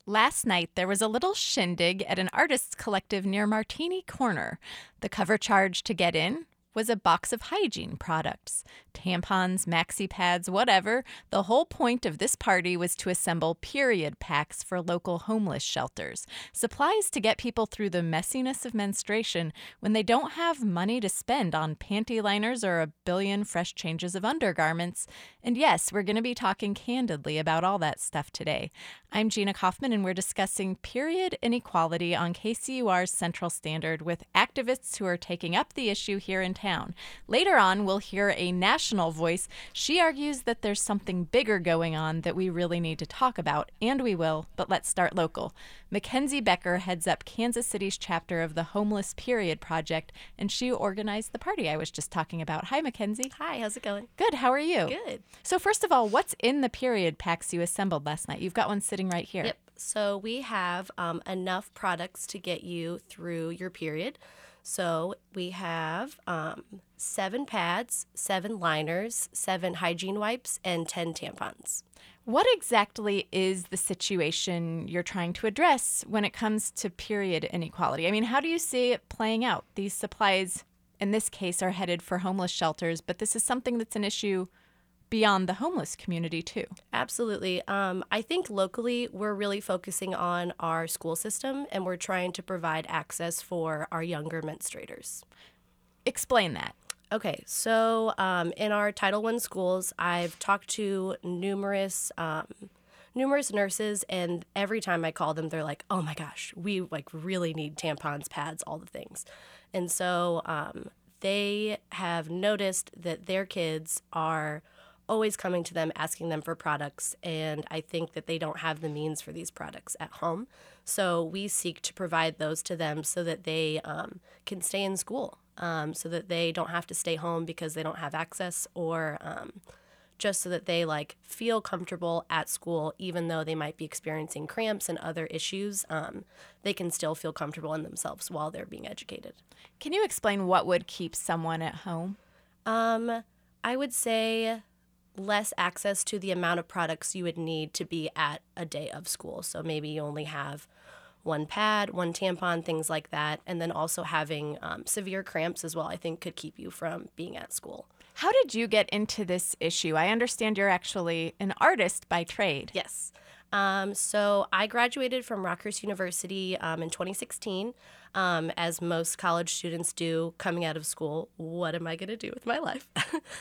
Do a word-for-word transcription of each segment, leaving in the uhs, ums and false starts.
Last night, there was a little shindig at an artists' collective near Martini Corner. The cover charge to get in was a box of hygiene products. Tampons, maxi pads, whatever. The whole point of this party was to assemble period packs for local homeless shelters. Supplies to get people through the messiness of menstruation when they don't have money to spend on panty liners or a billion fresh changes of undergarments. And yes, we're going to be talking candidly about all that stuff today. I'm Gina Kaufman, and we're discussing period inequality on K C U R's Central Standard with activists who are taking up the issue here in town. Later on, we'll hear a national voice. She argues that there's something bigger going on that we really need to talk about, and we will, but let's start local. Mackenzie Becker heads up Kansas City's chapter of the Homeless Period Project, and she organized the party I was just talking about. Hi, Mackenzie. Hi, how's it going? Good, how are you? Good. So first of all, what's in the period packs you assembled last night? You've got one sitting right here. Yep. So we have um, enough products to get you through your period. So we have um, seven pads, seven liners, seven hygiene wipes, and ten tampons. What exactly is the situation you're trying to address when it comes to period inequality? I mean, how do you see it playing out? These supplies, in this case, are headed for homeless shelters, but this is something that's an issue beyond the homeless community, too. Absolutely. Um, I think locally we're really focusing on our school system, and we're trying to provide access for our younger menstruators. Explain that. Okay, so um, in our Title one schools, I've talked to numerous um, numerous nurses, and every time I call them, they're like, "Oh my gosh, we like really need tampons, pads, all the things." And so um, they have noticed that their kids are always coming to them asking them for products, and I think that they don't have the means for these products at home. So we seek to provide those to them so that they um, can stay in school, um, so that they don't have to stay home because they don't have access, or um, just so that they like feel comfortable at school, even though they might be experiencing cramps and other issues. Um, they can still feel comfortable in themselves while they're being educated. Can you explain what would keep someone at home? Um, I would say less access to the amount of products you would need to be at a day of school. So maybe you only have one pad, one tampon, things like that. And then also having um, severe cramps as well, I think could keep you from being at school. How did you get into this issue? I understand you're actually an artist by trade. Yes. Um, so I graduated from Rockhurst University um, in twenty sixteen. Um, as most college students do coming out of school, what am I going to do with my life?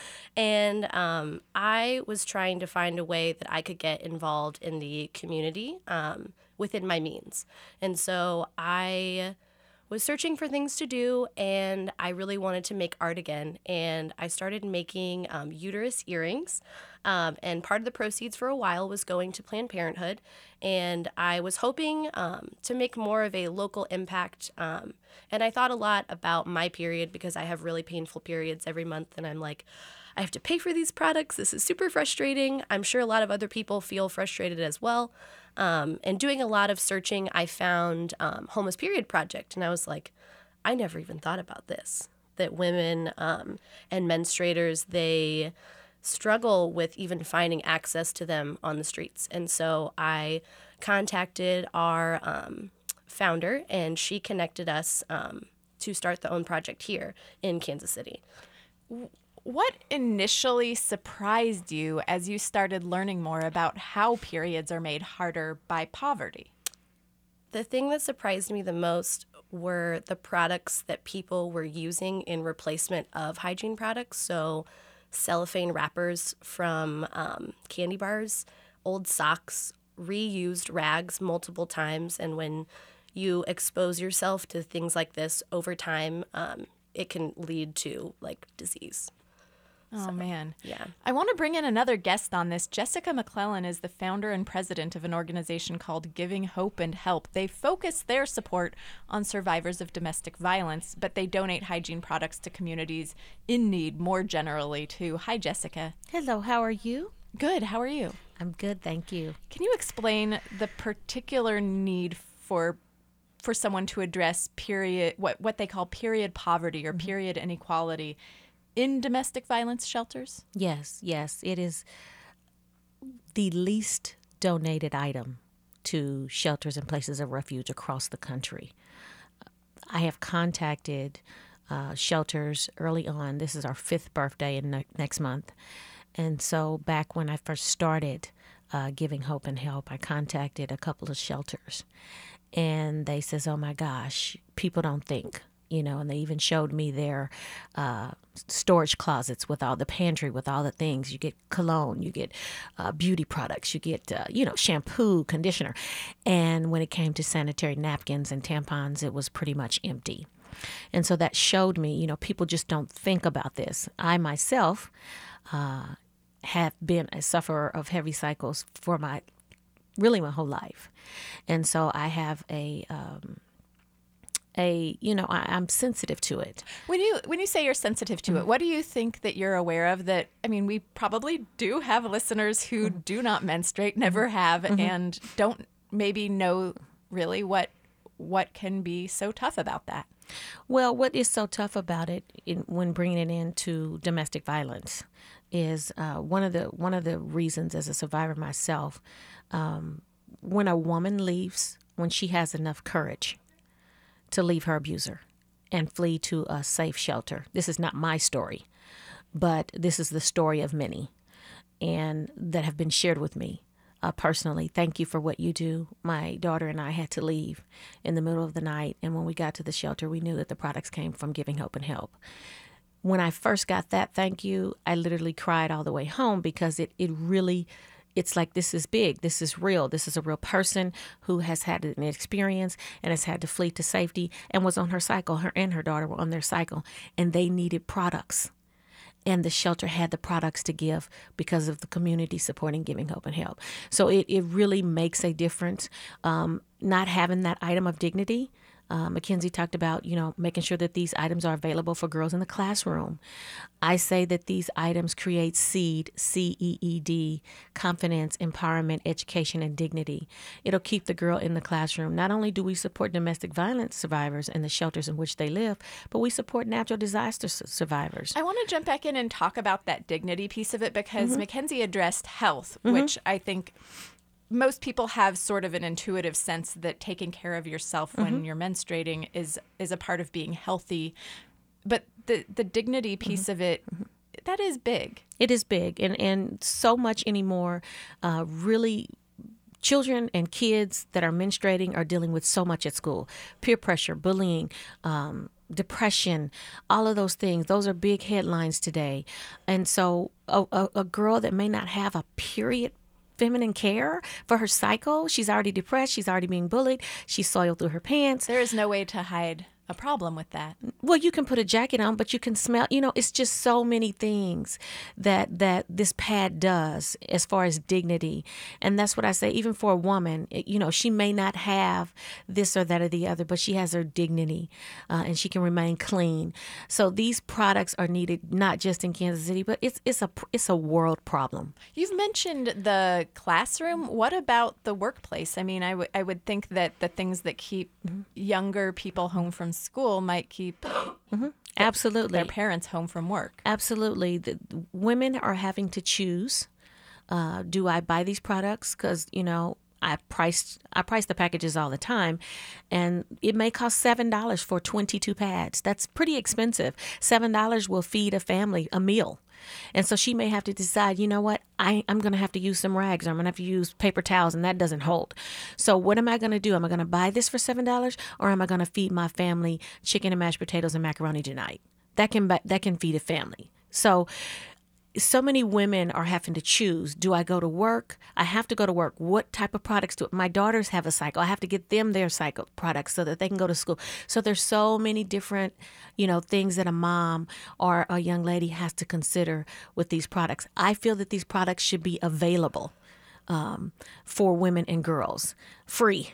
and um, I was trying to find a way that I could get involved in the community um, within my means. And so I was searching for things to do, and I really wanted to make art again. And I started making um, uterus earrings. Um, and part of the proceeds for a while was going to Planned Parenthood. And I was hoping um, to make more of a local impact. Um, and I thought a lot about my period because I have really painful periods every month. And I'm like, I have to pay for these products. This is super frustrating. I'm sure a lot of other people feel frustrated as well. Um, and doing a lot of searching, I found um, Homeless Period Project. And I was like, I never even thought about this, that women um, and menstruators, they struggle with even finding access to them on the streets. And so I contacted our um, founder, and she connected us um, to start the OWN project here in Kansas City. What initially surprised you as you started learning more about how periods are made harder by poverty? The thing that surprised me the most were the products that people were using in replacement of hygiene products. So cellophane wrappers from um, candy bars, old socks, reused rags multiple times. And when you expose yourself to things like this over time, um, it can lead to like disease. Oh, so, man. Yeah. I want to bring in another guest on this. Jessica McClellan is the founder and president of an organization called Giving Hope and Help. They focus their support on survivors of domestic violence, but they donate hygiene products to communities in need more generally, too. Hi, Jessica. Hello, how are you? Good. How are you? I'm good, thank you. Can you explain the particular need for for someone to address period what, what they call period poverty or mm-hmm. period inequality in domestic violence shelters? Yes, yes. It is the least donated item to shelters and places of refuge across the country. I have contacted uh, shelters early on. This is our fifth birthday in ne- next month. And so back when I first started uh, Giving Hope and Help, I contacted a couple of shelters. And they says, oh, my gosh, people don't think. You know, and they even showed me their uh, storage closets with all the pantry, with all the things. You get cologne, you get uh, beauty products, you get, uh, you know, shampoo, conditioner. And when it came to sanitary napkins and tampons, it was pretty much empty. And so that showed me, you know, people just don't think about this. I myself uh, have been a sufferer of heavy cycles for my, really my whole life. And so I have a... Um, A, you know, I, I'm sensitive to it. When you when you say you're sensitive to mm-hmm. it, what do you think that you're aware of that, I mean, we probably do have listeners who mm-hmm. do not menstruate, never have, mm-hmm. and don't maybe know really what what can be so tough about that? Well, what is so tough about it in, when bringing it into domestic violence is uh, one of the one of the reasons as a survivor myself, um, when a woman leaves, when she has enough courage to leave her abuser and flee to a safe shelter. This is not my story, but this is the story of many and that have been shared with me uh, personally. Thank you for what you do. My daughter and I had to leave in the middle of the night, and when we got to the shelter, we knew that the products came from Giving Hope and Help. When I first got that thank you, I literally cried all the way home because it, it really... It's like, this is big. This is real. This is a real person who has had an experience and has had to flee to safety and was on her cycle. Her and her daughter were on their cycle, and they needed products. And the shelter had the products to give because of the community supporting Giving Hope and Help. So it, it really makes a difference. Um, not having that item of dignity. Uh, Mackenzie talked about, you know, making sure that these items are available for girls in the classroom. I say that these items create SEED, C E E D, confidence, empowerment, education, and dignity. It'll keep the girl in the classroom. Not only do we support domestic violence survivors and the shelters in which they live, but we support natural disaster su- survivors. I want to jump back in and talk about that dignity piece of it because mm-hmm. Mackenzie addressed health, mm-hmm. which I think most people have sort of an intuitive sense that taking care of yourself when mm-hmm. you're menstruating is is a part of being healthy. But the, the dignity piece mm-hmm. of it, mm-hmm. that is big. It is big. And, and so much anymore, uh, really, children and kids that are menstruating are dealing with so much at school. Peer pressure, bullying, um, depression, all of those things. Those are big headlines today. And so a, a, a girl that may not have a period feminine care for her cycle, she's already depressed, she's already being bullied, she's soiled through her pants. There is no way to hide a problem with that. Well, you can put a jacket on, but you can smell, you know, it's just so many things that that this pad does as far as dignity. And that's what I say, even for a woman, it, you know, she may not have this or that or the other, but she has her dignity uh, and she can remain clean. So these products are needed not just in Kansas City, but it's it's a it's a world problem. You've mentioned the classroom. What about the workplace? I mean, I would I would think that the things that keep mm-hmm. younger people home from school might keep mm-hmm. absolutely their parents home from work. Absolutely. The, women are having to choose. Uh, do I buy these products? Because, you know, I priced I price the packages all the time, and it may cost seven dollars for twenty-two pads. That's pretty expensive. seven dollars will feed a family a meal. And so she may have to decide, you know what, I, I'm going to have to use some rags, or I'm going to have to use paper towels, and that doesn't hold. So what am I going to do? Am I going to buy this for seven dollars, or am I going to feed my family chicken and mashed potatoes and macaroni tonight? That can that can feed a family. So so many women are having to choose. Do I go to work? I have to go to work. What type of products do my daughters have a cycle? I have to get them their cycle products so that they can go to school. So there's so many different, you know, things that a mom or a young lady has to consider with these products. I feel that these products should be available um, for women and girls, free.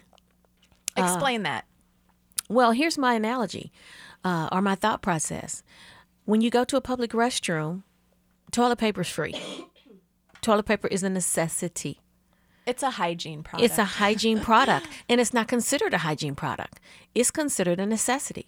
Explain uh, that. Well, here's my analogy uh, or my thought process. When you go to a public restroom, toilet paper is free. Toilet paper is a necessity. It's a hygiene product. It's a hygiene product, and it's not considered a hygiene product. It's considered a necessity.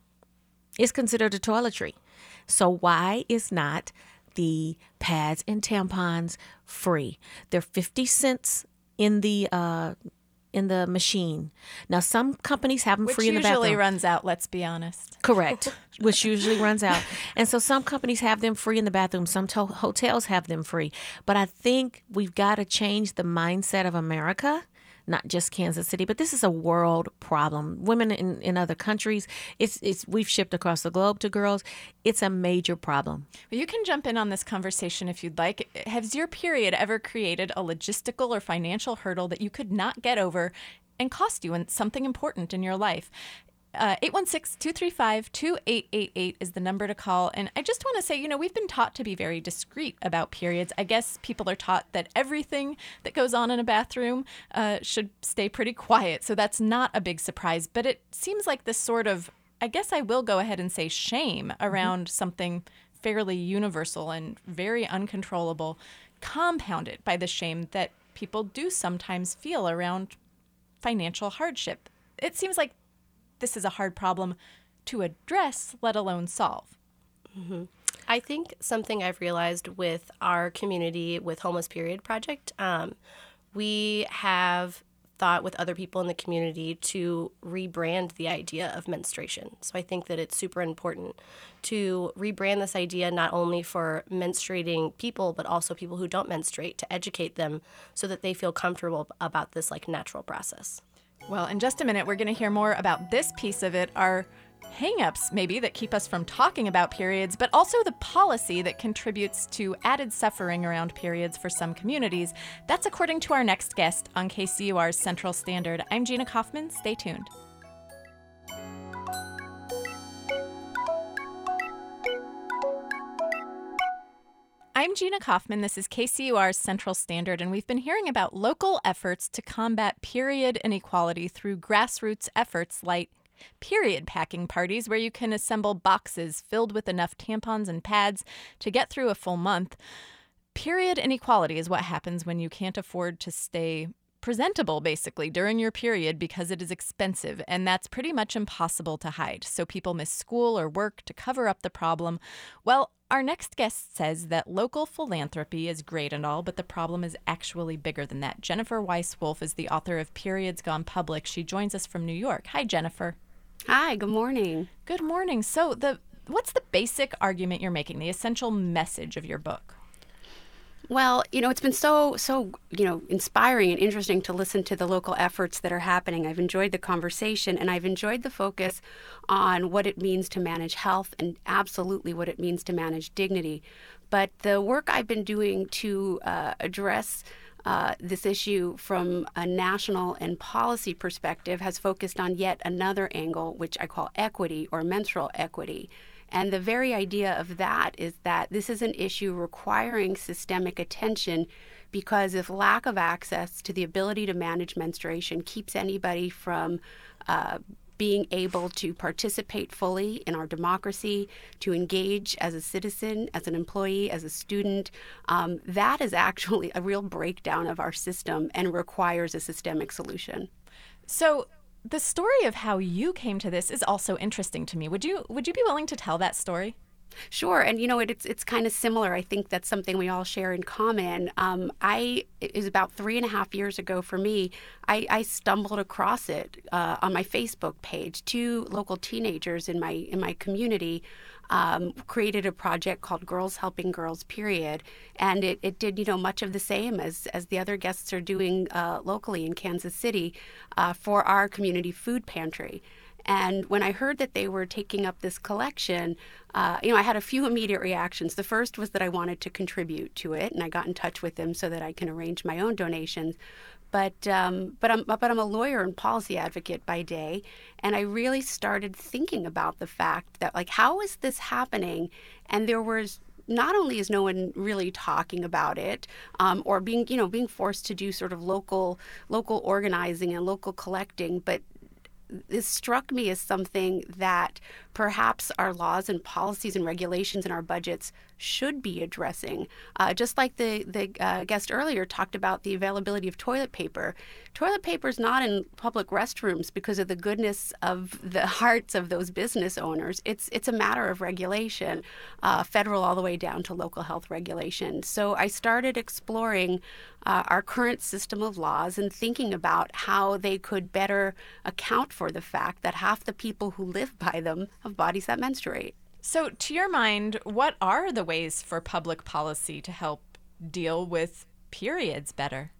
It's considered a toiletry. So why is not the pads and tampons free? They're fifty cents in the uh, in the machine. Now, some companies have them Which free in the bathroom. usually runs out, let's be honest. Correct, which usually runs out. And so some companies have them free in the bathroom. Some to- hotels have them free. But I think we've got to change the mindset of America, not just Kansas City, but this is a world problem. Women in, in other countries, it's it's we've shipped across the globe to girls. It's a major problem. Well, you can jump in on this conversation if you'd like. Has your period ever created a logistical or financial hurdle that you could not get over and cost you something important in your life? Uh, eight one six, two three five, two eight eight eight is the number to call. And I just want to say, you know, we've been taught to be very discreet about periods. I guess people are taught that everything that goes on in a bathroom uh, should stay pretty quiet. So that's not a big surprise. But it seems like this sort of, I guess I will go ahead and say shame around mm-hmm. something fairly universal and very uncontrollable, compounded by the shame that people do sometimes feel around financial hardship. It seems like this is a hard problem to address, let alone solve. Mm-hmm. I think something I've realized with our community, with Homeless Period Project, um, we have thought with other people in the community to rebrand the idea of menstruation. So I think that it's super important to rebrand this idea not only for menstruating people, but also people who don't menstruate, to educate them so that they feel comfortable about this like natural process. Well, in just a minute, we're going to hear more about this piece of it, our hang-ups maybe that keep us from talking about periods, but also the policy that contributes to added suffering around periods for some communities. That's according to our next guest on K C U R's Central Standard. I'm Gina Kaufman. Stay tuned. I'm Gina Kaufman. This is K C U R's Central Standard, and we've been hearing about local efforts to combat period inequality through grassroots efforts like period packing parties, where you can assemble boxes filled with enough tampons and pads to get through a full month. Period inequality is what happens when you can't afford to stay presentable, basically, during your period because it is expensive, and that's pretty much impossible to hide. So people miss school or work to cover up the problem. Well, our next guest says that local philanthropy is great and all, but the problem is actually bigger than that. Jennifer Weiss-Wolf is the author of Periods Gone Public. She joins us from New York. Hi, Jennifer. Hi, good morning. Good morning. So the what's the basic argument you're making, the essential message of your book? Well, you know, it's been so, so, you know, inspiring and interesting to listen to the local efforts that are happening. I've enjoyed the conversation, and I've enjoyed the focus on what it means to manage health and absolutely what it means to manage dignity. But the work I've been doing to uh, address uh, this issue from a national and policy perspective has focused on yet another angle, which I call equity or menstrual equity. And the very idea of that is that this is an issue requiring systemic attention, because if lack of access to the ability to manage menstruation keeps anybody from uh, being able to participate fully in our democracy, to engage as a citizen, as an employee, as a student, um, that is actually a real breakdown of our system and requires a systemic solution. So the story of how you came to this is also interesting to me. Would you would you be willing to tell that story? Sure. And, you know, it, it's it's kind of similar. I think that's something we all share in common. Um, I it was about three and a half years ago for me. I, I stumbled across it uh, on my Facebook page. Two local teenagers in my in my community um, created a project called Girls Helping Girls, period. And it, it did, you know, much of the same as, as the other guests are doing uh, locally in Kansas City uh, for our community food pantry. And when I heard that they were taking up this collection, uh, you know, I had a few immediate reactions. The first was that I wanted to contribute to it, and I got in touch with them so that I can arrange my own donations. But um, but I'm but I'm a lawyer and policy advocate by day, and I really started thinking about the fact that, like, how is this happening? And there was not only is no one really talking about it, um, or being you know being forced to do sort of local local organizing and local collecting, but this struck me as something that perhaps our laws and policies and regulations and our budgets should be addressing. Uh, just like the, the uh, guest earlier talked about the availability of toilet paper. Toilet paper is not in public restrooms because of the goodness of the hearts of those business owners. It's it's a matter of regulation, uh, federal all the way down to local health regulation. So I started exploring uh, our current system of laws and thinking about how they could better account for the fact that half the people who live by them have bodies that menstruate. So, to your mind, what are the ways for public policy to help deal with periods better?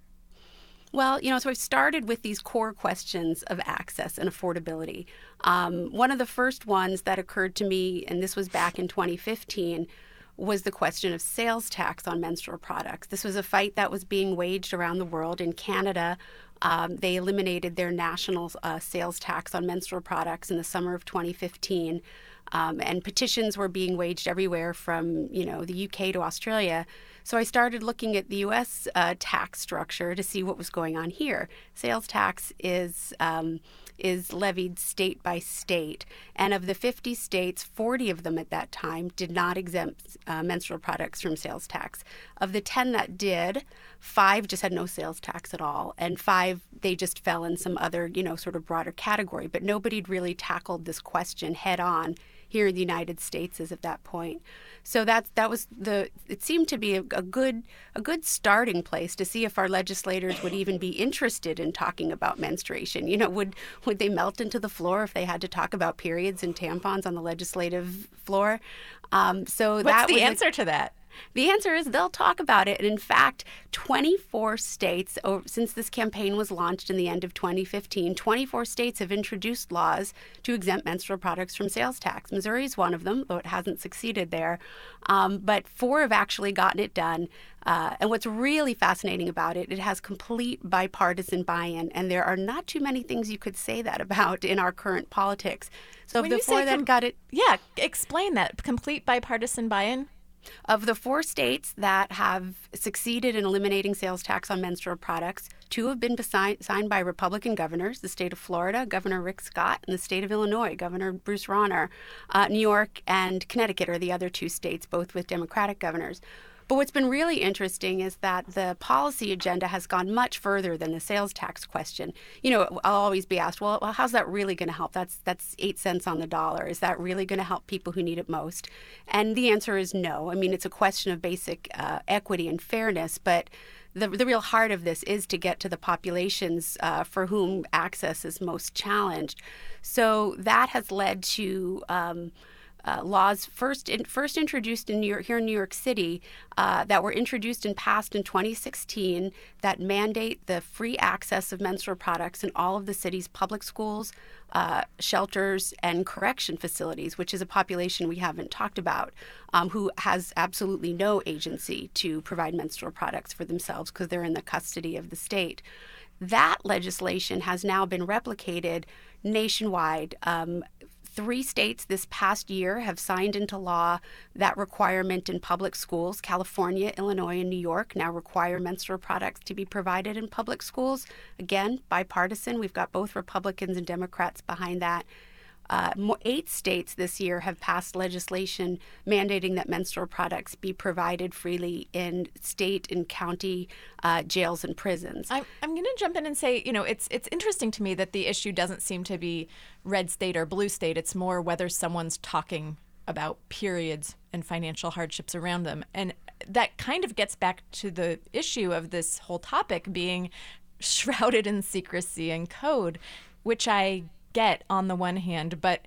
Well, you know, so I've started with these core questions of access and affordability. Um, one of the first ones that occurred to me, and this was back in twenty fifteen, was the question of sales tax on menstrual products. This was a fight that was being waged around the world. In Canada, um, they eliminated their national uh, sales tax on menstrual products in the summer of twenty fifteen. Um, and petitions were being waged everywhere from, you know, the U K to Australia. So I started looking at the U S uh, tax structure to see what was going on here. Sales tax is um, is levied state by state, and of the fifty states, forty of them at that time did not exempt uh, menstrual products from sales tax. Of the ten that did, five just had no sales tax at all, and five they just fell in some other, you know, sort of broader category. But nobody'd really tackled this question head on here in the United States as of that point. So that's that was the it seemed to be a, a good a good starting place to see if our legislators would even be interested in talking about menstruation. You know, would would they melt into the floor if they had to talk about periods and tampons on the legislative floor? Um, so What's that the was answer a, to that? The answer is they'll talk about it. And in fact, twenty-four states, oh, since this campaign was launched in the end of twenty fifteen, twenty-four states have introduced laws to exempt menstrual products from sales tax. Missouri is one of them, though it hasn't succeeded there. Um, but four have actually gotten it done. Uh, and what's really fascinating about it, it has complete bipartisan buy-in. And there are not too many things you could say that about in our current politics. So When of the you say four that com- got it... Yeah, explain that. Complete bipartisan buy-in? Of the four states that have succeeded in eliminating sales tax on menstrual products, two have been besi- signed by Republican governors, the state of Florida, Governor Rick Scott, and the state of Illinois, Governor Bruce Rauner. Uh, New York and Connecticut are the other two states, both with Democratic governors. But what's been really interesting is that the policy agenda has gone much further than the sales tax question. You know, I'll always be asked, well, well how's that really going to help? That's that's eight cents on the dollar. Is that really going to help people who need it most? And the answer is no. I mean, it's a question of basic uh, equity and fairness, but the the real heart of this is to get to the populations uh, for whom access is most challenged. So that has led to um, Uh, laws first in, first introduced in New York, here in New York City uh, that were introduced and passed in twenty sixteen that mandate the free access of menstrual products in all of the city's public schools, uh, shelters, and correction facilities, which is a population we haven't talked about, um, who has absolutely no agency to provide menstrual products for themselves because they're in the custody of the state. That legislation has now been replicated nationwide. Um, Three states this past year have signed into law that requirement in public schools. California, Illinois, and New York now require menstrual products to be provided in public schools. Again, bipartisan. We've got both Republicans and Democrats behind that. Uh, eight states this year have passed legislation mandating that menstrual products be provided freely in state and county uh, jails and prisons. I'm, I'm going to jump in and say, you know, it's it's interesting to me that the issue doesn't seem to be red state or blue state. It's more whether someone's talking about periods and financial hardships around them. And that kind of gets back to the issue of this whole topic being shrouded in secrecy and code, which I get on the one hand, but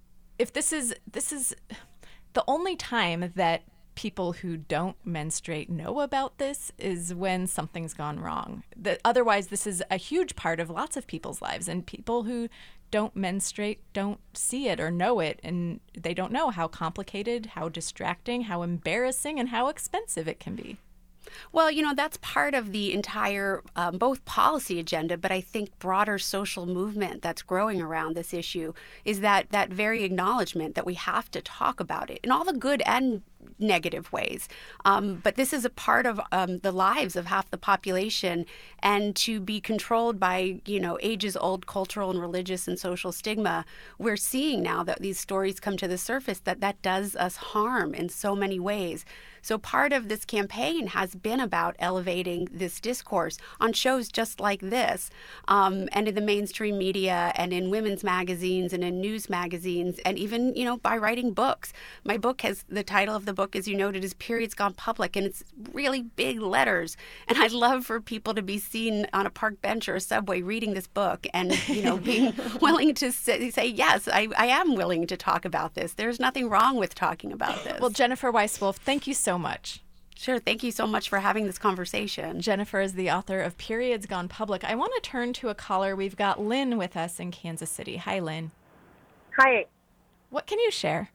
if this is this is the only time that people who don't menstruate know about this is when something's gone wrong. The, otherwise, this is a huge part of lots of people's lives, and people who don't menstruate don't see it or know it, and they don't know how complicated, how distracting, how embarrassing, and how expensive it can be. Well, you know, that's part of the entire um, both policy agenda, but I think broader social movement that's growing around this issue is that that very acknowledgement that we have to talk about it in all the good and negative ways. Um, but this is a part of um, the lives of half the population, and to be controlled by, you know, ages-old cultural and religious and social stigma, we're seeing now that these stories come to the surface that that does us harm in so many ways. So part of this campaign has been about elevating this discourse on shows just like this, um, and in the mainstream media and in women's magazines and in news magazines, and even, you know, by writing books. My book has, the title of the book, as you noted, is Periods Gone Public, and it's really big letters. And I'd love for people to be seen on a park bench or a subway reading this book and, you know, being willing to say, say yes, I, I am willing to talk about this. There's nothing wrong with talking about this. Well, Jennifer Weiss-Wolf, thank you so much. Sure. Thank you so much for having this conversation. Jennifer is the author of Periods Gone Public. I want to turn to a caller. We've got Lynn with us in Kansas City. Hi, Lynn. Hi. What can you share?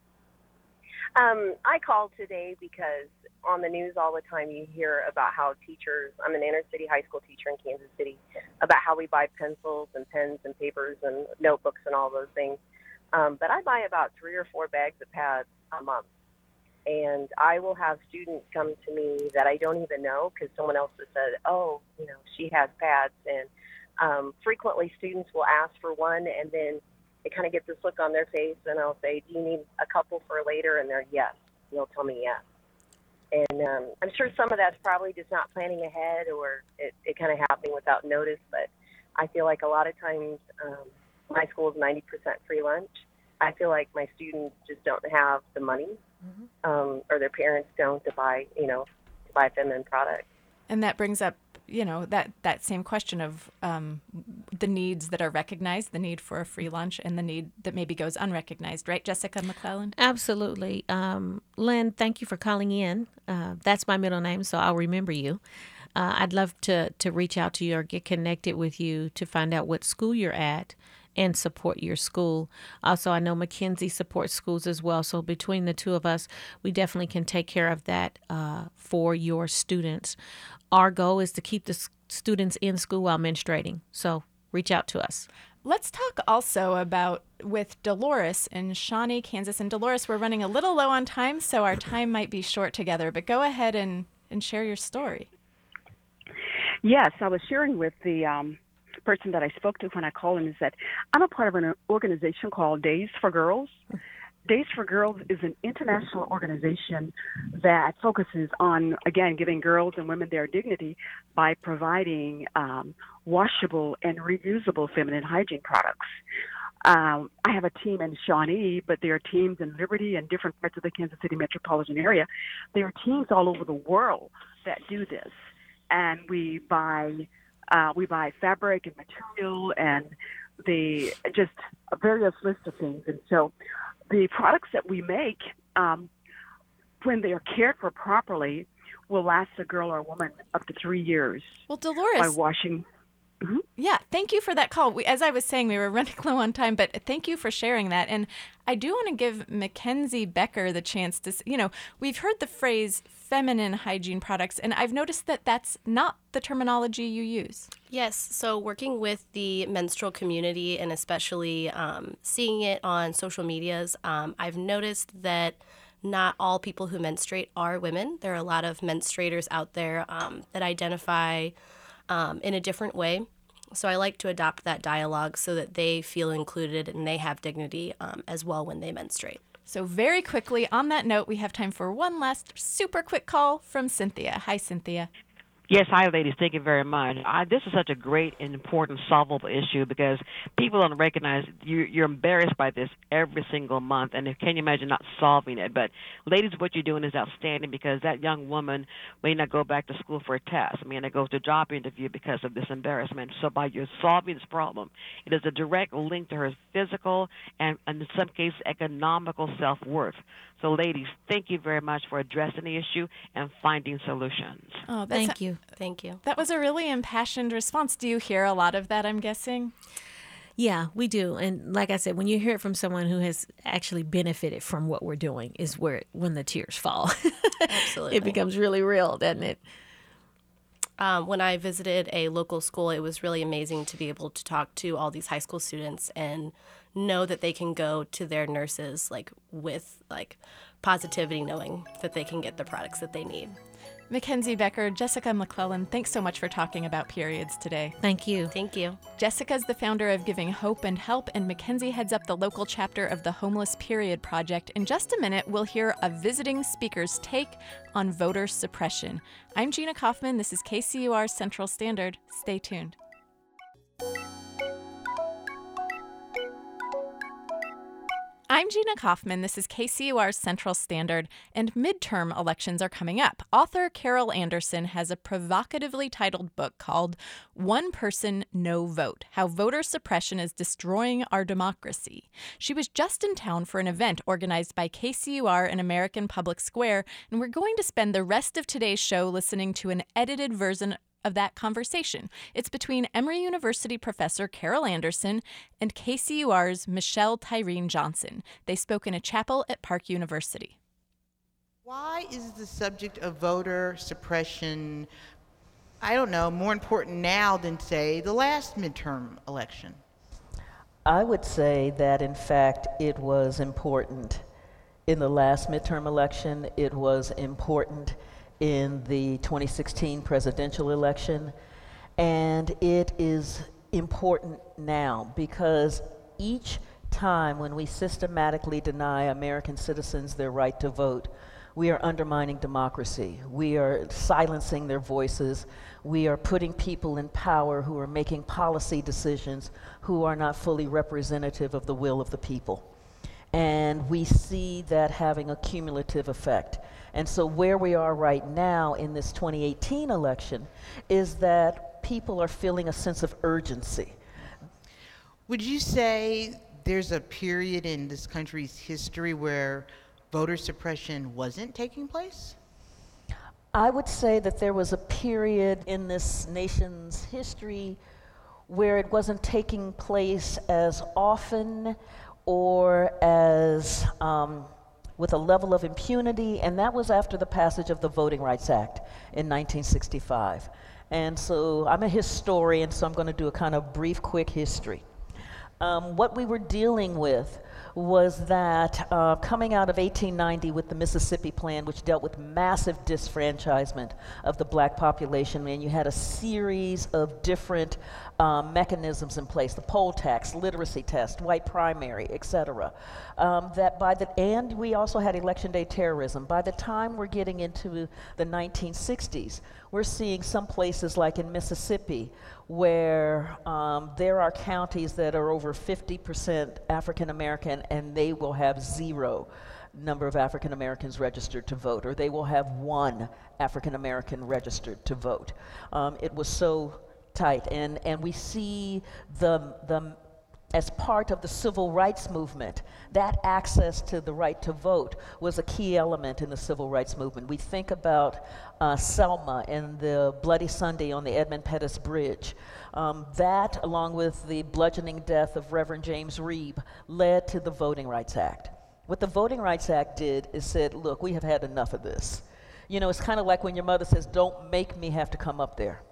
Um, I called today because on the news all the time you hear about how teachers, I'm an inner city high school teacher in Kansas City, about how we buy pencils and pens and papers and notebooks and all those things. Um, but I buy about three or four bags of pads a month. And I will have students come to me that I don't even know because someone else has said, oh, you know, she has pads. And um, frequently students will ask for one, and then they kind of get this look on their face, and I'll say, do you need a couple for later? And they're yes. And they'll tell me yes. And um, I'm sure some of that's probably just not planning ahead, or it, it kind of happening without notice. But I feel like a lot of times um, my school is ninety percent free lunch. I feel like my students just don't have the money. Mm-hmm. Um, or their parents don't to buy, you know, to buy feminine products. And that brings up, you know, that, that same question of um, the needs that are recognized, the need for a free lunch, and the need that maybe goes unrecognized, right, Jessica McClellan? Absolutely. Um, Lynn, thank you for calling in. Uh, that's my middle name, so I'll remember you. Uh, I'd love to, to reach out to you or get connected with you to find out what school you're at and support your school. Also, I know Mackenzie supports schools as well. So between the two of us, we definitely can take care of that uh, for your students. Our goal is to keep the s- students in school while menstruating. So reach out to us. Let's talk also about with Dolores in Shawnee, Kansas. And Dolores, we're running a little low on time, so our time might be short together. But go ahead and, and share your story. Yes, I was sharing with the um, person that I spoke to when I called him is that I'm a part of an organization called Days for Girls. Days for Girls is an international organization that focuses on, again, giving girls and women their dignity by providing um, washable and reusable feminine hygiene products. Um, I have a team in Shawnee, but there are teams in Liberty and different parts of the Kansas City metropolitan area. There are teams all over the world that do this. And we buy uh, we buy fabric and material and the just a various list of things. And so the products that we make, um, when they are cared for properly, will last a girl or a woman up to three years. Well, Dolores, by washing. Mm-hmm. Yeah, thank you for that call. We, as I was saying, we were running low on time, but thank you for sharing that. And I do want to give Mackenzie Becker the chance to, you know, we've heard the phrase feminine hygiene products, and I've noticed that that's not the terminology you use. Yes, so working with the menstrual community and especially um, seeing it on social medias, um, I've noticed that not all people who menstruate are women. There are a lot of menstruators out there um, that identify um, in a different way. So I like to adopt that dialogue so that they feel included and they have dignity um, as well when they menstruate. So very quickly, on that note, we have time for one last super quick call from Cynthia. Hi, Cynthia. Yes, hi, ladies. Thank you very much. I, this is such a great and important solvable issue because people don't recognize you, you're embarrassed by this every single month, and can you imagine not solving it? But, ladies, what you're doing is outstanding because that young woman may not go back to school for a test. I mean, it goes to a job interview because of this embarrassment. So by you solving this problem, it is a direct link to her physical and, and in some cases, economical self-worth. So, ladies, thank you very much for addressing the issue and finding solutions. Oh, Thank you. Thank you. That was a really impassioned response. Do you hear a lot of that, I'm guessing? Yeah, we do. And like I said, when you hear it from someone who has actually benefited from what we're doing is where when the tears fall. Absolutely. It becomes really real, doesn't it? Um, when I visited a local school, it was really amazing to be able to talk to all these high school students and know that they can go to their nurses like with like positivity, knowing that they can get the products that they need. Mackenzie Becker, Jessica McClellan, thanks so much for talking about periods today. Thank you. Thank you. Jessica's the founder of Giving Hope and Help, and Mackenzie heads up the local chapter of the Homeless Period Project. In just a minute, we'll hear a visiting speaker's take on voter suppression. I'm Gina Kaufman. This is K C U R Central Standard. Stay tuned. I'm Gina Kaufman. This is K C U R's Central Standard, and midterm elections are coming up. Author Carol Anderson has a provocatively titled book called One Person, No Vote: How Voter Suppression is Destroying Our Democracy. She was just in town for an event organized by K C U R and American Public Square, and we're going to spend the rest of today's show listening to an edited version of that conversation. It's between Emory University professor Carol Anderson and K C U R's Michelle Tyreen Johnson. They spoke in a chapel at Park University. Why is the subject of voter suppression, I don't know, more important now than, say, the last midterm election? I would say that, in fact, it was important in the last midterm election. It was important in the twenty sixteen presidential election, and it is important now because each time when we systematically deny American citizens their right to vote, we are undermining democracy. We are silencing their voices. We are putting people in power who are making policy decisions who are not fully representative of the will of the people. And we see that having a cumulative effect. And so where we are right now in this twenty eighteen election is that people are feeling a sense of urgency. Would you say there's a period in this country's history where voter suppression wasn't taking place? I would say that there was a period in this nation's history where it wasn't taking place as often or as um, with a level of impunity, and that was after the passage of the Voting Rights Act in nineteen sixty-five. And so I'm a historian, so I'm going to do a kind of brief, quick history. Um, what we were dealing with was that uh, coming out of eighteen ninety with the Mississippi Plan, which dealt with massive disfranchisement of the black population, and you had a series of different um, mechanisms in place, the poll tax, literacy test, white primary, et cetera. Um, that by the, and we also had election day terrorism. By the time we're getting into the nineteen sixties, we're seeing some places like in Mississippi where um, there are counties that are over fifty percent African American, and they will have zero number of African Americans registered to vote, or they will have one African American registered to vote. Um, it was so tight, and, and we see the, the as part of the civil rights movement, that access to the right to vote was a key element in the civil rights movement. We think about uh, Selma and the Bloody Sunday on the Edmund Pettus Bridge. Um, that, along with the bludgeoning death of Reverend James Reeb, led to the Voting Rights Act. What the Voting Rights Act did is said, look, we have had enough of this. You know, it's kind of like when your mother says, don't make me have to come up there.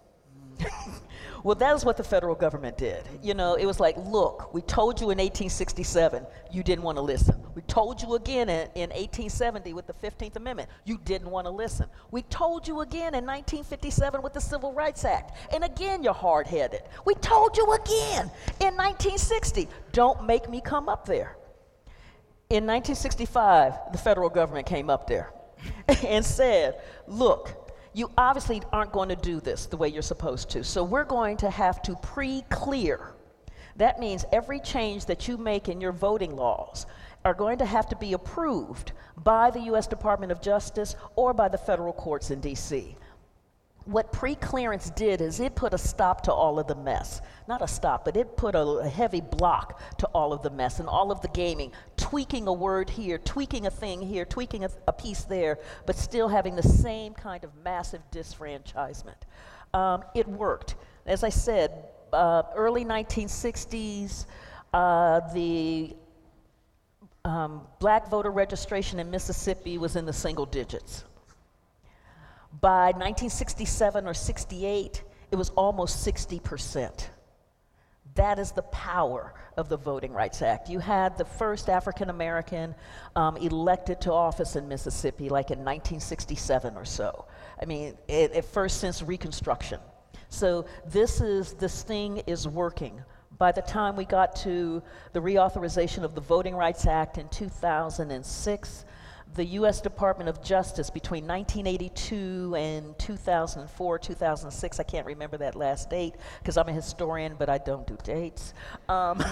Well, that is what the federal government did. You know, it was like, look, we told you in eighteen sixty-seven, you didn't want to listen. We told you again in, in eighteen seventy with the fifteenth Amendment, you didn't want to listen. We told you again in nineteen fifty-seven with the Civil Rights Act, and again you're hard-headed. We told you again in nineteen sixty, don't make me come up there. In nineteen sixty-five, the federal government came up there and said, look, you obviously aren't going to do this the way you're supposed to, so we're going to have to pre-clear. That means every change that you make in your voting laws are going to have to be approved by the U S Department of Justice or by the federal courts in D C What pre-clearance did is it put a stop to all of the mess. Not a stop, but it put a, a heavy block to all of the mess and all of the gaming, tweaking a word here, tweaking a thing here, tweaking a, a piece there, but still having the same kind of massive disfranchisement. Um, it worked. As I said, uh, early nineteen sixties, uh, the um, black voter registration in Mississippi was in the single digits. By nineteen sixty-seven or sixty-eight, it was almost sixty percent. That is the power of the Voting Rights Act. You had the first African American um, elected to office in Mississippi like in nineteen sixty-seven or so. I mean, it, at first since Reconstruction. So this is, this thing is working. By the time we got to the reauthorization of the Voting Rights Act in two thousand six, the U S Department of Justice between nineteen eighty-two and two thousand four, two thousand six, I can't remember that last date because I'm a historian, but I don't do dates. Um,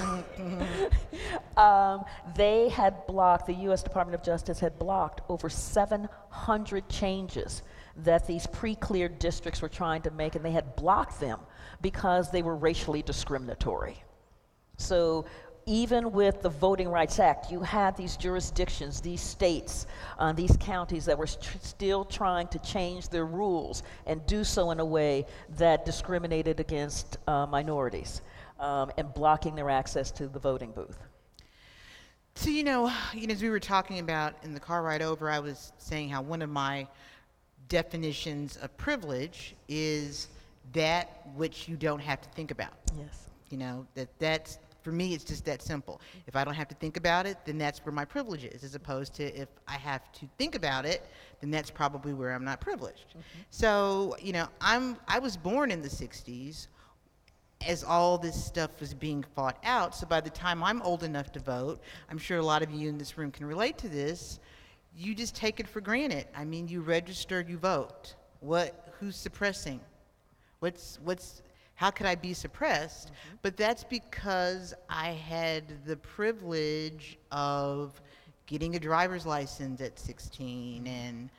um, they had blocked, the U S Department of Justice had blocked over seven hundred changes that these pre-cleared districts were trying to make, and they had blocked them because they were racially discriminatory. So even with the Voting Rights Act, you had these jurisdictions, these states, uh, these counties that were tr- still trying to change their rules and do so in a way that discriminated against uh, minorities um, and blocking their access to the voting booth. So, you know, you know, as we were talking about in the car ride over, I was saying how one of my definitions of privilege is that which you don't have to think about. Yes. You know, that that's, for me, it's just that simple. If I don't have to think about it, then that's where my privilege is, as opposed to if I have to think about it, then that's probably where I'm not privileged. Mm-hmm. So, you know, I'm I was born in the sixties as all this stuff was being fought out. So by the time I'm old enough to vote, I'm sure a lot of you in this room can relate to this, you just take it for granted. I mean, you register, you vote. What, who's suppressing? What's, what's, how could I be suppressed? Mm-hmm. But that's because I had the privilege of getting a driver's license at sixteen and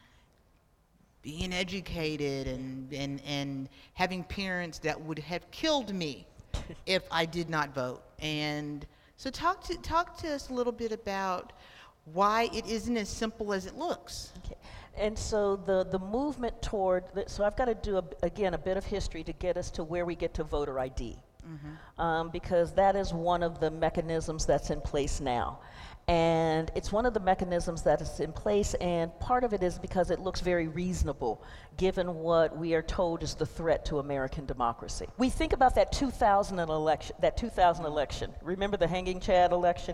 being educated and, and, and having parents that would have killed me if I did not vote. And so talk to, talk to us a little bit about why it isn't as simple as it looks. Okay. And so the, the movement toward, the, so I've got to do, a, again, a bit of history to get us to where we get to voter I D. Mm-hmm. Um, because that is one of the mechanisms that's in place now. And it's one of the mechanisms that is in place, and part of it is because it looks very reasonable given what we are told is the threat to American democracy. We think about that two thousand election, that two thousand election. Remember the Hanging Chad election?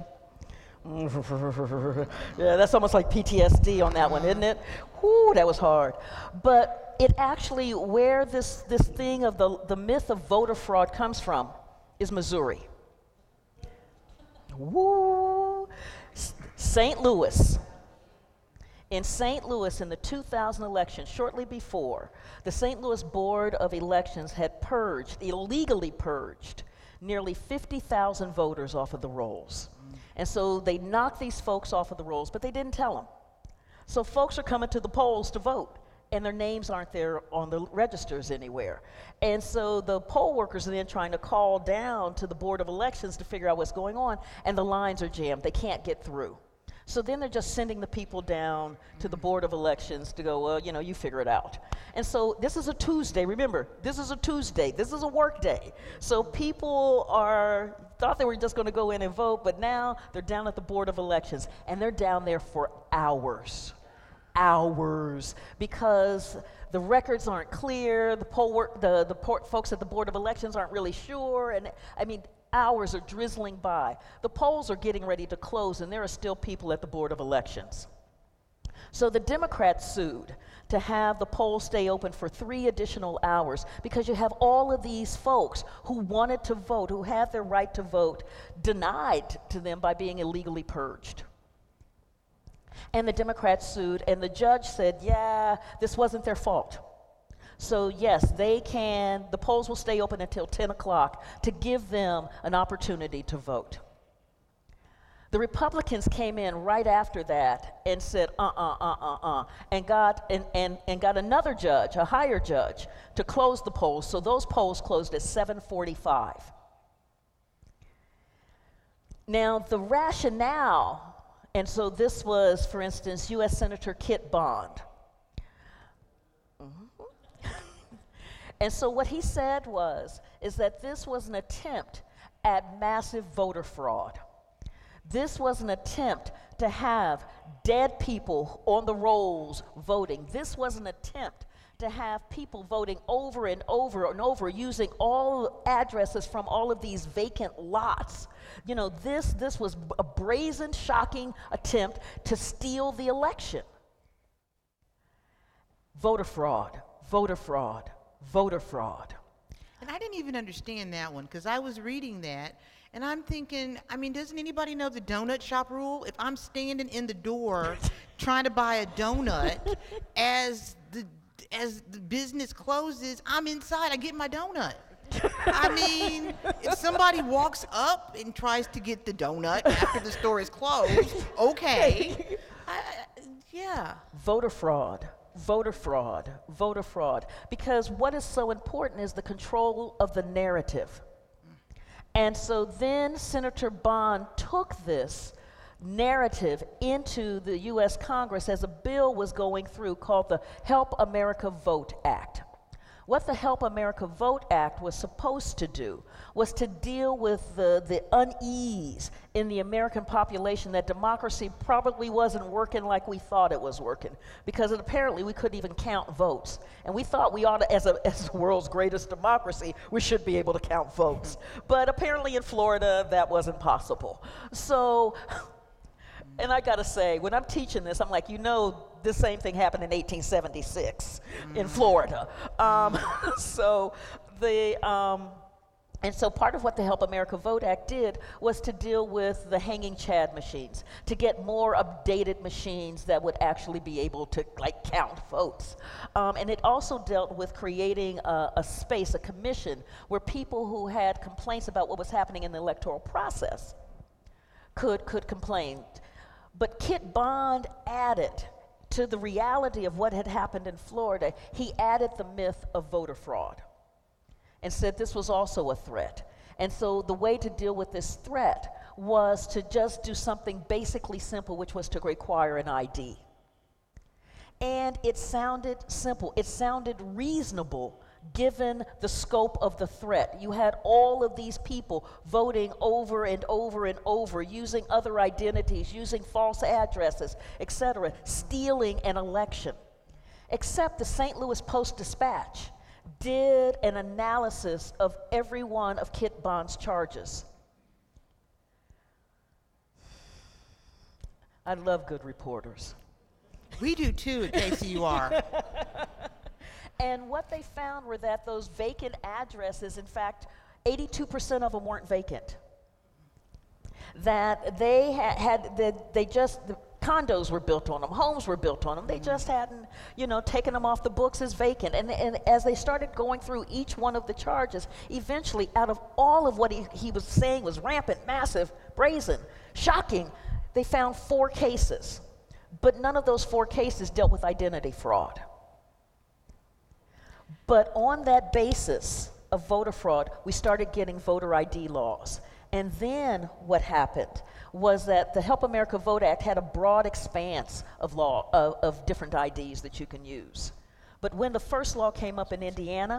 Yeah, that's almost like P T S D on that one, isn't it? Whoo, that was hard. But it actually, where this, this thing of the, the myth of voter fraud comes from is Missouri. Woo! Saint Louis. In Saint Louis, in the two thousand election, shortly before, the Saint Louis Board of Elections had purged, illegally purged, nearly fifty thousand voters off of the rolls. And so they knocked these folks off of the rolls, but they didn't tell them. So folks are coming to the polls to vote, and their names aren't there on the registers anywhere. And so the poll workers are then trying to call down to the Board of Elections to figure out what's going on, and the lines are jammed. They can't get through. So then they're just sending the people down to the Board of Elections to go, well, you know, you figure it out. And so this is a Tuesday. Remember, this is a Tuesday. This is a work day. So people are, thought they were just going to go in and vote, but now they're down at the Board of Elections, and they're down there for hours. Hours, because the records aren't clear, the poll work, the, the port folks at the Board of Elections aren't really sure, and I mean, hours are drizzling by. The polls are getting ready to close, and there are still people at the Board of Elections. So the Democrats sued to have the polls stay open for three additional hours because you have all of these folks who wanted to vote, who had their right to vote, denied to them by being illegally purged. And the Democrats sued, and the judge said, yeah, this wasn't their fault. So yes, they can, the polls will stay open until ten o'clock to give them an opportunity to vote. The Republicans came in right after that and said, uh-uh, uh-uh, uh, and got, and, and, and got another judge, a higher judge, to close the polls. So those polls closed at seven forty-five. Now, the rationale, and so this was, for instance, U S Senator Kit Bond. And so what he said was, is that this was an attempt at massive voter fraud. This was an attempt to have dead people on the rolls voting. This was an attempt to have people voting over and over and over using all addresses from all of these vacant lots. You know, this, this was a brazen, shocking attempt to steal the election. Voter fraud, voter fraud. Voter fraud. And I didn't even understand that one because I was reading that And I'm thinking, I mean, doesn't anybody know the donut shop rule? If I'm standing in the door trying to buy a donut, as the as the business closes, I'm inside, I get my donut. I mean, if somebody walks up and tries to get the donut after the store is closed, okay. I, yeah. Voter fraud, voter fraud, voter fraud. Because what is so important is the control of the narrative. And so then Senator Bond took this narrative into the U S Congress as a bill was going through called the Help America Vote Act. What the Help America Vote Act was supposed to do was to deal with the, the unease in the American population that democracy probably wasn't working like we thought it was working, because it, apparently we couldn't even count votes. And we thought we ought to, as, a, as the world's greatest democracy, we should be able to count votes. But apparently in Florida, that wasn't possible. So, and I gotta say, when I'm teaching this, I'm like, you know, this same thing happened in eighteen seventy-six mm. in Florida. Um, so the, um, and so part of what the Help America Vote Act did was to deal with the hanging chad machines, to get more updated machines that would actually be able to like count votes. Um, and it also dealt with creating a, a space, a commission, where people who had complaints about what was happening in the electoral process could, could complain. But Kit Bond added to the reality of what had happened in Florida, he added the myth of voter fraud and said this was also a threat. And so the way to deal with this threat was to just do something basically simple, which was to require an I D. And it sounded simple. It sounded reasonable given the scope of the threat. You had all of these people voting over and over and over, using other identities, using false addresses, et cetera, stealing an election. Except the Saint Louis Post-Dispatch did an analysis of every one of Kit Bond's charges. I love good reporters. We do too at K C U R. And what they found were that those vacant addresses, in fact, eighty-two percent of them weren't vacant. That they had, had that they just, the condos were built on them, homes were built on them. They just hadn't, you know, taken them off the books as vacant. And, and as they started going through each one of the charges, eventually, out of all of what he, he was saying was rampant, massive, brazen, shocking, they found four cases. But none of those four cases dealt with identity fraud. But on that basis of voter fraud, we started getting voter I D laws. And then what happened was that the Help America Vote Act had a broad expanse of law, of, of different I Ds that you can use. But when the first law came up in Indiana,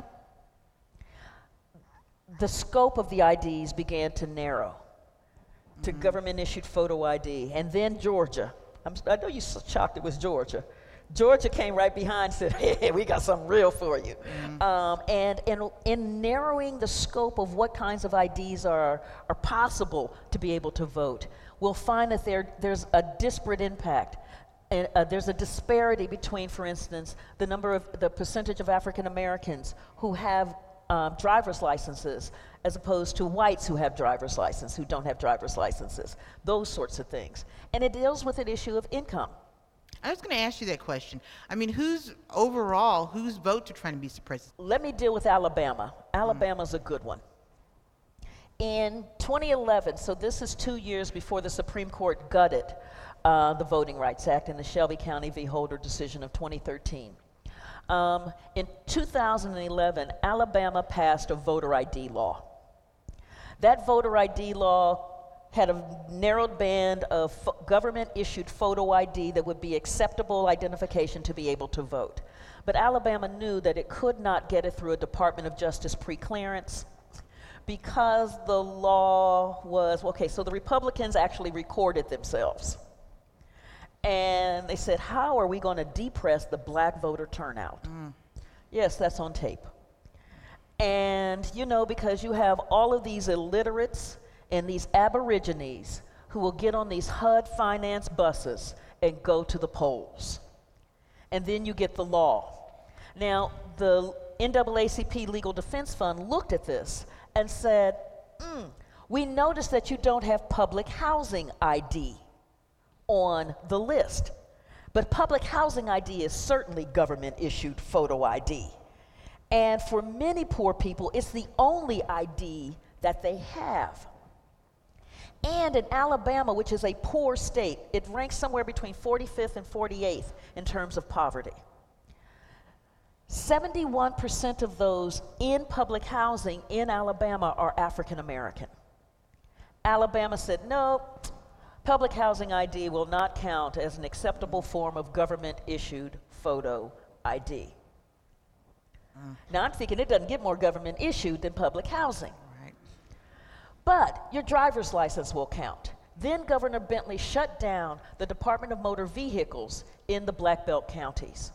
the scope of the I Ds began to narrow to mm-hmm. government-issued photo I D. And then Georgia. I'm, I know you're so shocked it was Georgia. Georgia came right behind and said, hey, we got something real for you. Mm-hmm. Um, and in, in narrowing the scope of what kinds of I Ds are, are possible to be able to vote, we'll find that there, there's a disparate impact. And, uh, there's a disparity between, for instance, the number of, the percentage of African Americans who have uh, driver's licenses as opposed to whites who have driver's licenses, who don't have driver's licenses, those sorts of things. And it deals with an issue of income. I was going to ask you that question. I mean, who's overall, whose votes are trying to be suppressed? Let me deal with Alabama. Alabama's mm. a good one. In twenty eleven, so this is two years before the Supreme Court gutted uh, the Voting Rights Act in the Shelby County v. Holder decision of twenty thirteen. Um, in two thousand eleven, Alabama passed a voter I D law. That voter I D law had a narrowed band of fo- government-issued photo I D that would be acceptable identification to be able to vote. But Alabama knew that it could not get it through a Department of Justice pre-clearance because the law was, okay, so the Republicans actually recorded themselves. And they said, how are we going to depress the black voter turnout? Mm. Yes, that's on tape. And, you know, because you have all of these illiterates and these aborigines who will get on these H U D finance buses and go to the polls. And then you get the law. Now, the N double A C P Legal Defense Fund looked at this and said, mm, We notice that you don't have public housing I D on the list. But public housing I D is certainly government-issued photo I D. And for many poor people, it's the only I D that they have. And in Alabama, which is a poor state, it ranks somewhere between forty-fifth and forty-eighth in terms of poverty. seventy-one percent of those in public housing in Alabama are African American. Alabama said, no, public housing I D will not count as an acceptable form of government-issued photo I D. Mm. Now I'm thinking it doesn't get more government-issued than public housing. Right. But your driver's license will count. Then Governor Bentley shut down the Department of Motor Vehicles in the Black Belt counties.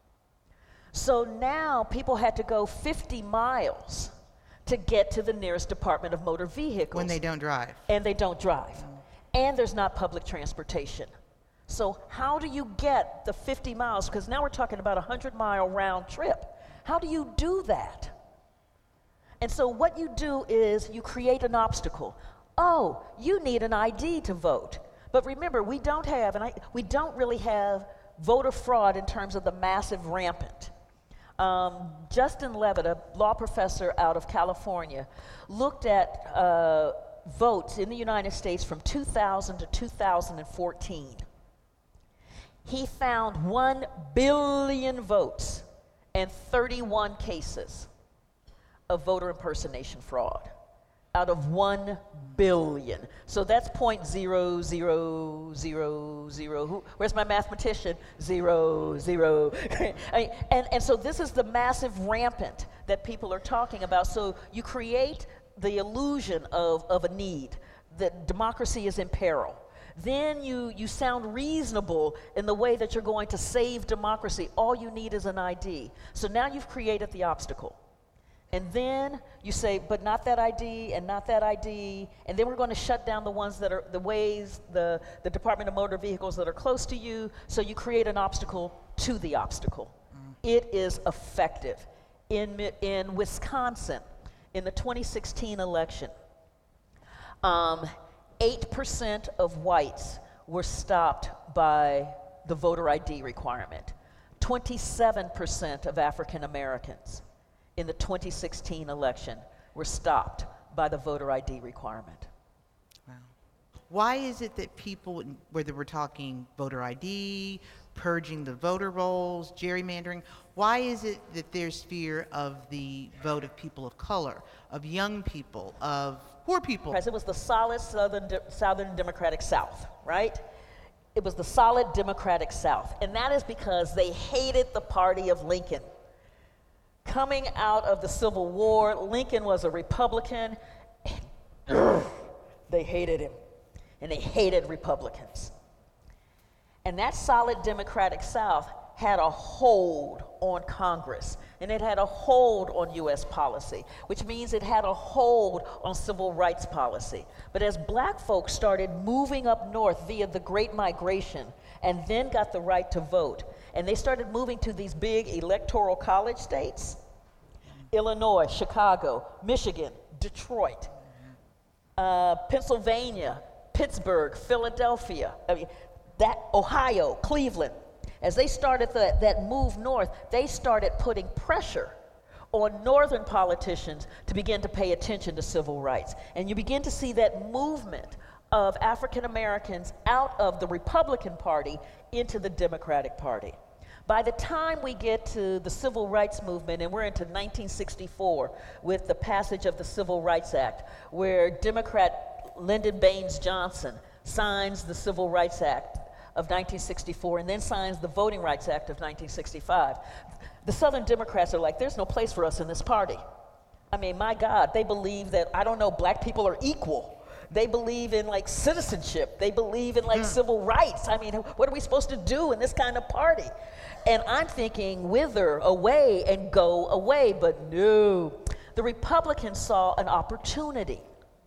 So now people had to go fifty miles to get to the nearest Department of Motor Vehicles. When they don't drive. And they don't drive. Mm. And there's not public transportation. So how do you get the fifty miles? Because now we're talking about a hundred mile round trip. How do you do that? And so what you do is you create an obstacle. Oh, you need an I D to vote. But remember, we don't have, and I, we don't really have voter fraud in terms of the massive rampant. Um, Justin Levitt, a law professor out of California, looked at uh, votes in the United States from two thousand to two thousand fourteen. He found one billion votes and thirty-one cases of voter impersonation fraud out of one billion. So that's point zero zero zero zero. Who, where's my mathematician? Zero, zero. I mean, and, and so this is the massive rampant that people are talking about. So you create the illusion of, of a need, that democracy is in peril. Then you, you sound reasonable in the way that you're going to save democracy. All you need is an I D. So now you've created the obstacle. And then you say, but not that I D and not that I D, and then we're going to shut down the ones that are, the ways, the, the Department of Motor Vehicles that are close to you, so you create an obstacle to the obstacle. Mm. It is effective. In, in Wisconsin, in the twenty sixteen election, um, eight percent of whites were stopped by the voter I D requirement. twenty-seven percent of African Americans in the twenty sixteen election were stopped by the voter I D requirement. Wow. Why is it that people, whether we're talking voter I D, purging the voter rolls, gerrymandering, why is it that there's fear of the vote of people of color, of young people, of poor people? Because it was the solid Southern, de- Southern Democratic South, right? It was the solid Democratic South. And that is because they hated the party of Lincoln. Coming out of the Civil War, Lincoln was a Republican. And they hated him. And they hated Republicans. And that solid Democratic South had a hold on Congress, and it had a hold on U S policy, which means it had a hold on civil rights policy. But as black folks started moving up north via the Great Migration, and then got the right to vote, and they started moving to these big electoral college states, Illinois, Chicago, Michigan, Detroit, uh, Pennsylvania, Pittsburgh, Philadelphia, I mean, that Ohio, Cleveland. As they started the, that move north, they started putting pressure on northern politicians to begin to pay attention to civil rights. And you begin to see that movement of African Americans out of the Republican Party into the Democratic Party. By the time we get to the Civil Rights Movement, and we're into nineteen sixty-four with the passage of the Civil Rights Act, where Democrat Lyndon Baines Johnson signs the Civil Rights Act of nineteen sixty-four and then signs the Voting Rights Act of nineteen sixty-five. The Southern Democrats are like, there's no place for us in this party. I mean, my God, they believe that, I don't know, black people are equal. They believe in like citizenship. They believe in like mm. civil rights. I mean, what are we supposed to do in this kind of party? And I'm thinking, wither away and go away, but no. The Republicans saw an opportunity.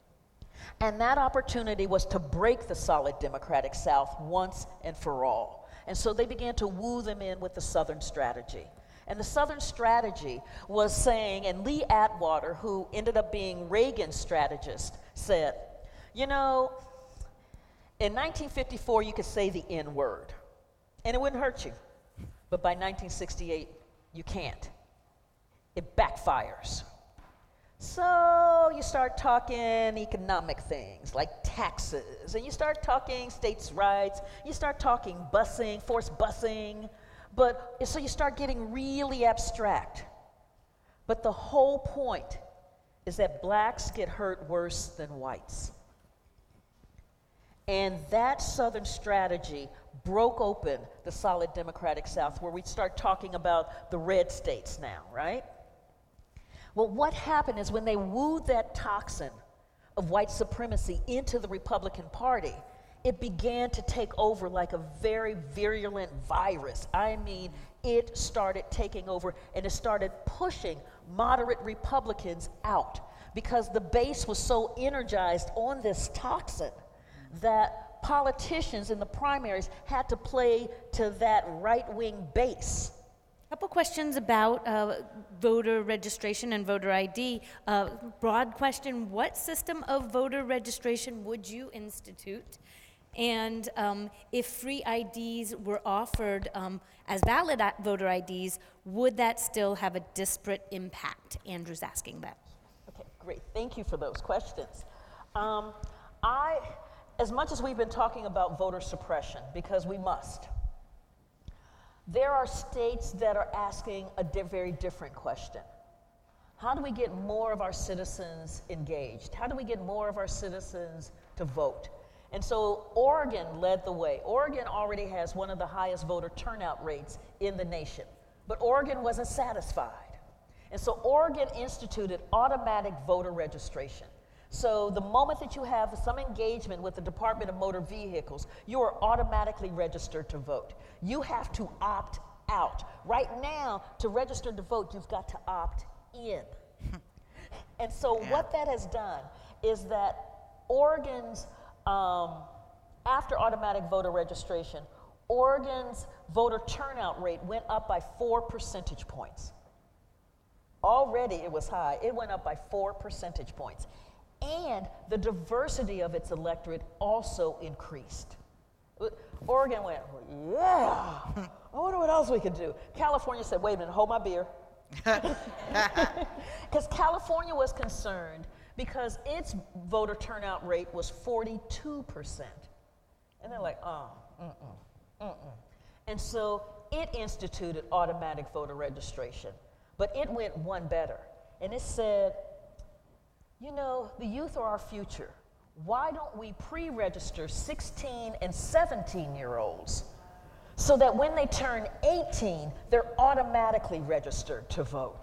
And that opportunity was to break the solid Democratic South once and for all. And so they began to woo them in with the Southern strategy. And the Southern strategy was saying, and Lee Atwater, who ended up being Reagan's strategist, said, you know, in nineteen fifty-four, you could say the N word, and it wouldn't hurt you. But by nineteen sixty-eight, you can't. It backfires. So you start talking economic things like taxes, and you start talking states' rights, you start talking busing, forced busing, but so you start getting really abstract. But the whole point is that blacks get hurt worse than whites. And that Southern strategy broke open the solid democratic South, where we start talking about the red states now, right? Well, what happened is when they wooed that toxin of white supremacy into the Republican Party, it began to take over like a very virulent virus. I mean, it started taking over, and it started pushing moderate Republicans out because the base was so energized on this toxin that politicians in the primaries had to play to that right-wing base. A couple questions about uh, voter registration and voter I D. Uh, broad question, what system of voter registration would you institute? And um, if free I Ds were offered um, as valid voter I Ds, would that still have a disparate impact? Andrew's asking that. Okay, great. Thank you for those questions. Um, I... As much as we've been talking about voter suppression, because we must, there are states that are asking a di- very different question. How do we get more of our citizens engaged? How do we get more of our citizens to vote? And so Oregon led the way. Oregon already has one of the highest voter turnout rates in the nation, but Oregon wasn't satisfied. And so Oregon instituted automatic voter registration. So the moment that you have some engagement with the Department of Motor Vehicles, you are automatically registered to vote. You have to opt out. Right now, to register to vote, you've got to opt in. And so yeah. what that has done is that Oregon's, um, after automatic voter registration, Oregon's voter turnout rate went up by four percentage points. Already it was high. It went up by four percentage points. And the diversity of its electorate also increased. Oregon went, well, yeah, I wonder what else we could do. California said, wait a minute, hold my beer. Because California was concerned because its voter turnout rate was forty-two percent. And they're like, oh, mm-mm, mm-mm. And so it instituted automatic voter registration. But it went one better. And it said, you know, the youth are our future. Why don't we pre-register sixteen and seventeen-year-olds so that when they turn eighteen, they're automatically registered to vote?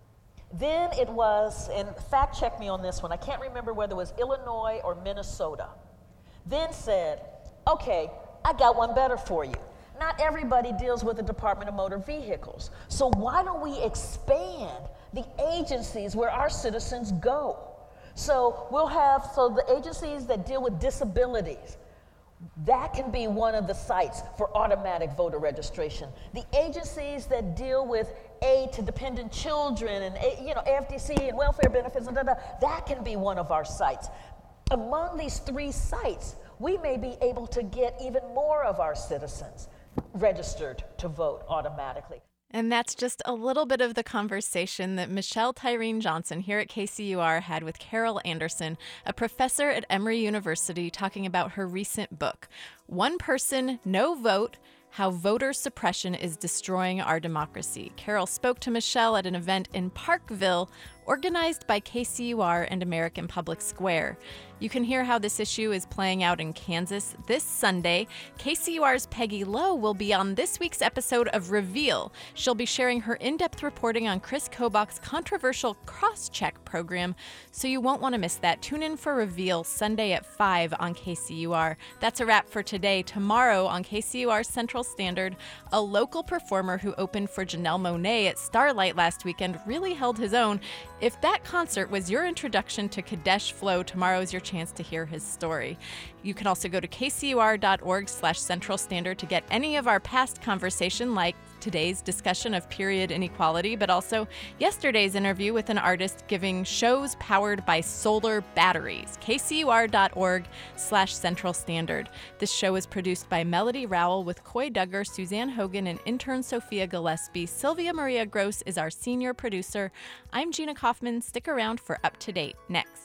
Then it was, and fact check me on this one, I can't remember whether it was Illinois or Minnesota, then said, okay, I got one better for you. Not everybody deals with the Department of Motor Vehicles, so why don't we expand the agencies where our citizens go? So we'll have, so the agencies that deal with disabilities, that can be one of the sites for automatic voter registration. The agencies that deal with aid to dependent children and, you know, A F D C and welfare benefits, and da, da, that can be one of our sites. Among these three sites, we may be able to get even more of our citizens registered to vote automatically. And that's just a little bit of the conversation that Michelle Tyreen Johnson here at K C U R had with Carol Anderson, a professor at Emory University, talking about her recent book, One Person, No Vote: How Voter Suppression is Destroying Our Democracy. Carol spoke to Michelle at an event in Parkville, organized by K C U R and American Public Square. You can hear how this issue is playing out in Kansas this Sunday. K C U R's Peggy Lowe will be on this week's episode of Reveal. She'll be sharing her in-depth reporting on Chris Kobach's controversial cross-check program, so you won't want to miss that. Tune in for Reveal Sunday at five on K C U R. That's a wrap for today. Tomorrow on K C U R Central Standard, a local performer who opened for Janelle Monáe at Starlight last weekend really held his own. If that concert was your introduction to Kadesh Flow, tomorrow is your chance to hear his story. You can also go to kcur.org slash Central Standard to get any of our past conversation, like today's discussion of period inequality, but also yesterday's interview with an artist giving shows powered by solar batteries. K C U R dot org slash Central Standard. This show is produced by Melody Rowell with Coy Duggar, Suzanne Hogan, and intern Sophia Gillespie. Sylvia Maria Gross is our senior producer. I'm Gina Kaufman. Stick around for Up to Date next.